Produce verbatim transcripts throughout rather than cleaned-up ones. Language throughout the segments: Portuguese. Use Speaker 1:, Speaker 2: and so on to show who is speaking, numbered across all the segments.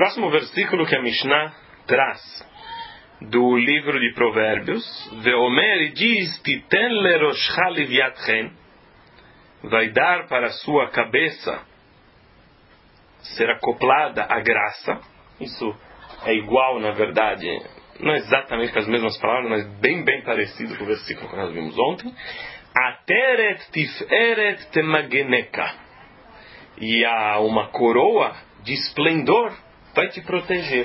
Speaker 1: próximo versículo que a Mishnah traz do livro de Provérbios, Veomer, e diz, Titen leroshcha livyatchen, vai dar para a sua cabeça ser acoplada a graça. Isso é igual, na verdade, não exatamente com as mesmas palavras, mas bem, bem parecido com o versículo que nós vimos ontem. Ateret tiferet temageneka, e há uma coroa de esplendor vai te proteger.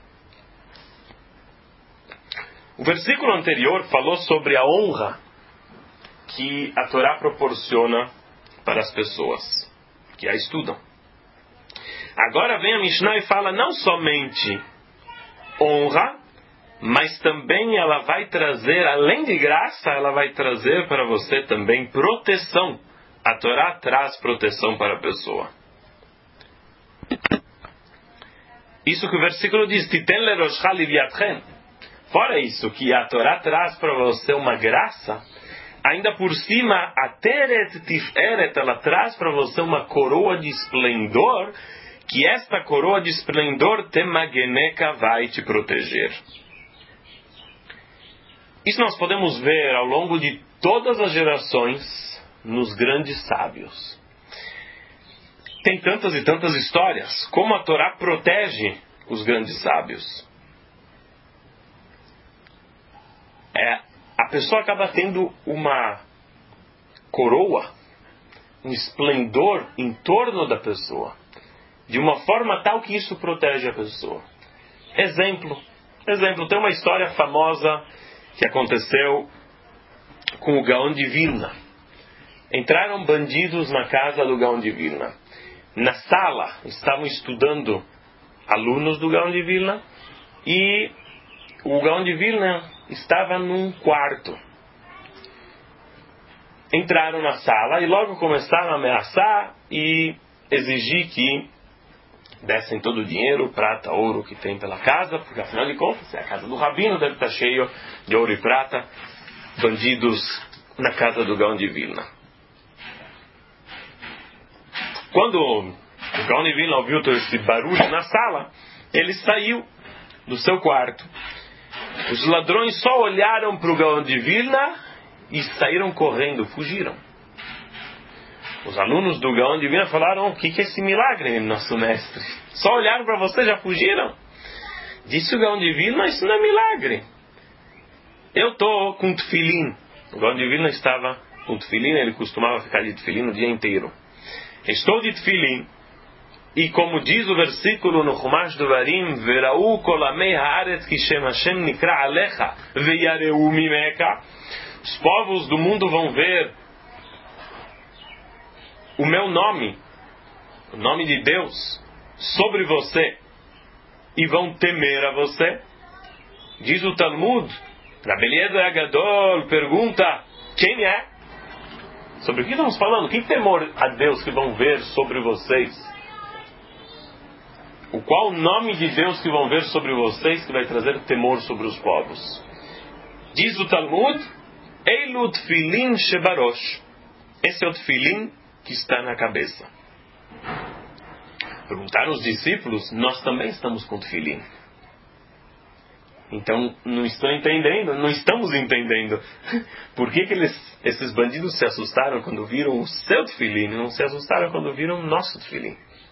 Speaker 1: O versículo anterior falou sobre a honra que a Torá proporciona para as pessoas que a estudam. Agora vem a Mishnah e fala não somente honra, mas também ela vai trazer, além de graça, ela vai trazer para você também proteção. A Torá traz proteção para a pessoa. Isso que o versículo diz, Titen leroshcha livyatchen. Fora isso, que a Torá traz para você uma graça, ainda por cima, a Teret Tiferet, ela traz para você uma coroa de esplendor, que esta coroa de esplendor, Temageneka, vai te proteger. Isso nós podemos ver ao longo de todas as gerações nos grandes sábios. Tem tantas e tantas histórias, como a Torá protege os grandes sábios. É, a pessoa acaba tendo uma coroa, um esplendor em torno da pessoa, de uma forma tal que isso protege a pessoa. Exemplo, exemplo, tem uma história famosa que aconteceu com o Gaon de Vilna. Entraram bandidos na casa do Gaon de Vilna. Na sala estavam estudando alunos do Gaon de Vilna e o Gaon de Vilna estava num quarto. Entraram na sala e logo começaram a ameaçar e exigir que dessem todo o dinheiro, prata, ouro que tem pela casa, porque afinal de contas é a casa do Rabino, deve estar cheio de ouro e prata, bandidos na casa do Gaon de Vilna. Quando o Gaon de Vilna ouviu todo esse barulho na sala, ele saiu do seu quarto. Os ladrões só olharam para o Gaon de Vilna e saíram correndo, fugiram. Os alunos do Gaon de Vilna falaram, o que é esse milagre, nosso mestre? Só olharam para você e já fugiram? Disse o Gaon de Vilna, isso não é milagre. Eu estou com tefilim. O Gaon de Vilna estava com tefilim, ele costumava ficar de tefilim o dia inteiro. Estou de tefilim. E como diz o versículo no Chumash Devarim, Verau kol amei haaretz ki shem Hashem nikra alecha veyareu mimeka, os povos do mundo vão ver o meu nome, o nome de Deus, sobre você, e vão temer a você. Diz o Talmud, Rabbi Eliezer Agadol pergunta, quem é? Sobre o que estamos falando? Que temor a Deus que vão ver sobre vocês? O qual nome de Deus que vão ver sobre vocês que vai trazer temor sobre os povos? Diz o Talmud, Eilu tfilin shebarosh. Esse é o tefilin que está na cabeça. Perguntaram os discípulos, nós também estamos com tefilin. Então, não estão entendendo, não estamos entendendo. Por que, que eles, esses bandidos se assustaram quando viram o seu tefilin e não se assustaram quando viram o nosso tefilin?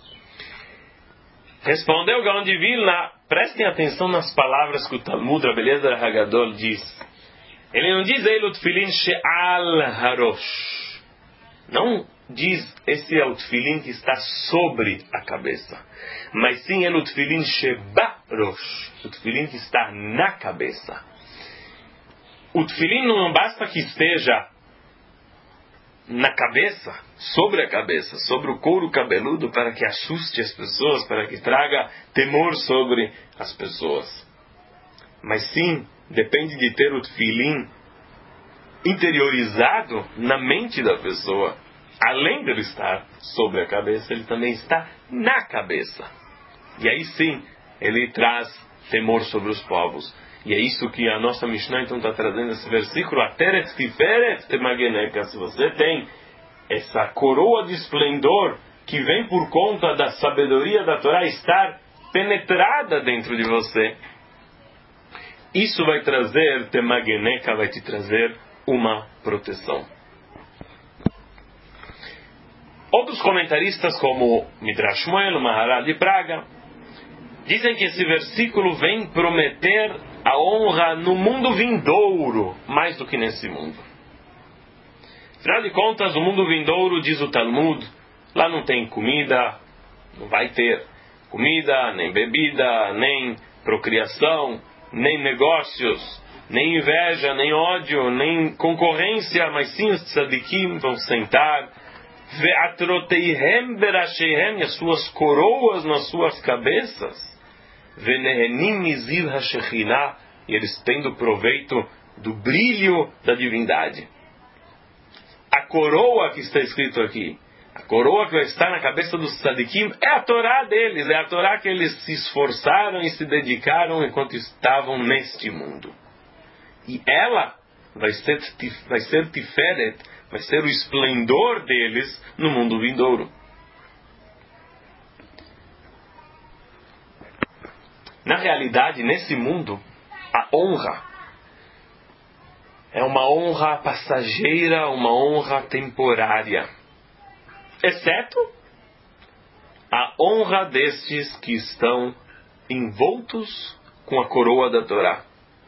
Speaker 1: Respondeu o Gaon de Vilna, prestem atenção nas palavras que o Talmud, a beleza da Hagadol, diz. Ele não diz Eilu tefilin she'al harosh. Não diz esse é o tefilin que está sobre a cabeça. Mas sim Eilu tefilin she'barosh. O tefilin que está na cabeça. O tefilin não basta que esteja na cabeça, sobre a cabeça, sobre o couro cabeludo, para que assuste as pessoas, para que traga temor sobre as pessoas. Mas sim, depende de ter o tefilin interiorizado na mente da pessoa. Além de ele estar sobre a cabeça, ele também está na cabeça. E aí sim, ele traz temor sobre os povos. E é isso que a nossa Mishnah então está trazendo esse versículo. Ateret tiferet temageneka. Se você tem essa coroa de esplendor que vem por conta da sabedoria da Torá estar penetrada dentro de você, isso vai trazer, temageneka, vai te trazer uma proteção. Outros comentaristas, como Midrash Shmuel, o Maharal de Praga, dizem que esse versículo vem prometer a honra no mundo vindouro, mais do que nesse mundo. Afinal de contas, o mundo vindouro, diz o Talmud, lá não tem comida, não vai ter comida, nem bebida, nem procriação, nem negócios, nem inveja, nem ódio, nem concorrência, mas sim os tzadikim vão sentar, ve'atroteihem berasheihem, e as suas coroas nas suas cabeças, ve'nehenim mizil hashechinah, e eles tendo proveito do brilho da divindade. A coroa que está escrito aqui, a coroa que vai estar na cabeça dos tzadikim, é a Torá deles, é a Torá que eles se esforçaram e se dedicaram enquanto estavam neste mundo. E ela vai ser, vai ser tiferet, vai ser o esplendor deles no mundo vindouro. Na realidade, nesse mundo, a honra é uma honra passageira, uma honra temporária. Exceto a honra destes que estão envoltos com a coroa da Torá.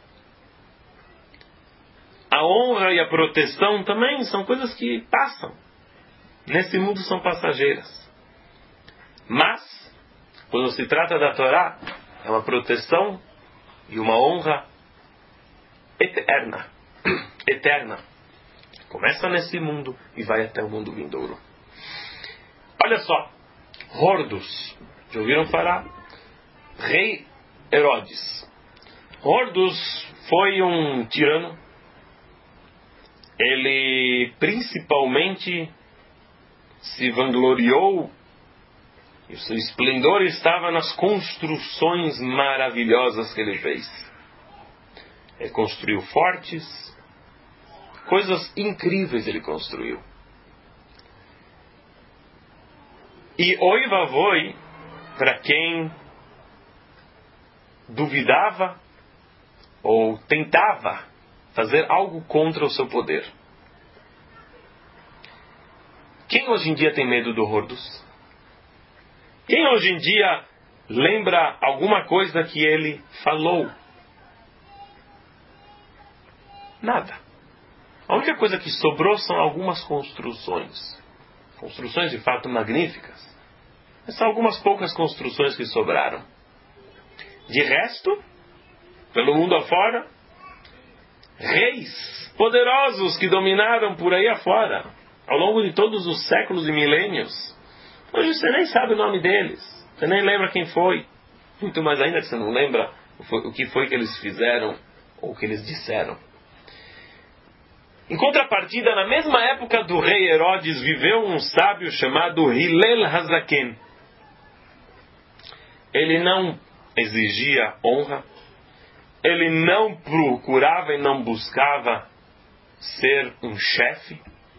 Speaker 1: A honra e a proteção também são coisas que passam. Nesse mundo são passageiras. Mas, quando se trata da Torá, é uma proteção e uma honra eterna. Eterna. Começa nesse mundo e vai até o mundo vindouro. Olha só. Hordos. Já ouviram falar? Rei Herodes. Hordos foi um tirano. Ele principalmente se vangloriou, e o seu esplendor estava nas construções maravilhosas que ele fez. Ele construiu fortes, coisas incríveis ele construiu. E oi vavoi para quem duvidava ou tentava fazer algo contra o seu poder. Quem hoje em dia tem medo do Hordos? Quem hoje em dia lembra alguma coisa que ele falou? Nada. A única coisa que sobrou são algumas construções. Construções de fato magníficas. Mas são algumas poucas construções que sobraram. De resto, pelo mundo afora, reis poderosos que dominaram por aí afora, ao longo de todos os séculos e milênios. Hoje você nem sabe o nome deles. Você nem lembra quem foi. Muito mais ainda que você não lembra o que foi que eles fizeram ou o que eles disseram. Em contrapartida, na mesma época do rei Herodes, viveu um sábio chamado Hillel Hazaken. Ele não exigia honra. Ele não procurava e não buscava ser um chefe.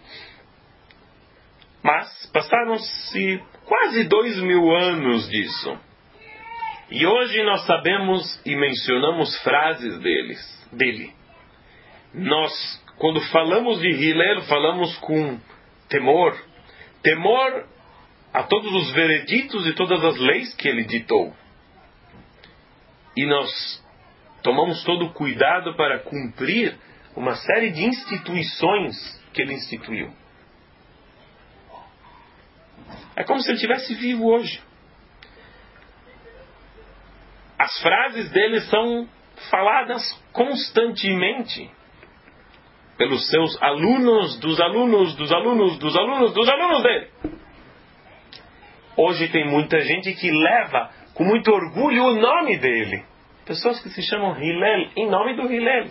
Speaker 1: Mas passaram-se quase dois mil anos disso. E hoje nós sabemos e mencionamos frases deles, dele. Nós, quando falamos de Hillel, falamos com temor. Temor a todos os vereditos e todas as leis que ele ditou. E nós tomamos todo o cuidado para cumprir uma série de instituições que ele instituiu. É como se ele estivesse vivo hoje. As frases dele são faladas constantemente pelos seus alunos, dos alunos, dos alunos, dos alunos, dos alunos dele. Hoje tem muita gente que leva com muito orgulho o nome dele. Pessoas que se chamam Hillel, em nome do Hillel.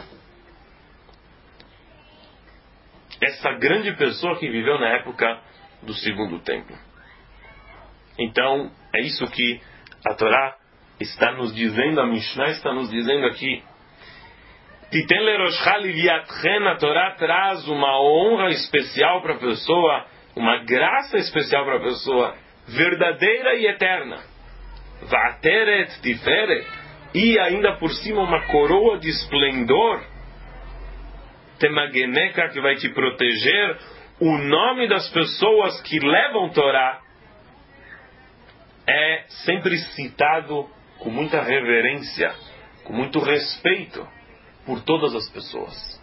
Speaker 1: Essa grande pessoa que viveu na época do Segundo Templo. Então, é isso que a Torá está nos dizendo, a Mishnah está nos dizendo aqui. Titen leroshcha liviatchen, a Torá traz uma honra especial para a pessoa, uma graça especial para a pessoa, verdadeira e eterna. Va'ateret tiferet, e ainda por cima uma coroa de esplendor, Temageneka, que vai te proteger. O nome das pessoas que levam Torá é sempre citado com muita reverência, com muito respeito por todas as pessoas.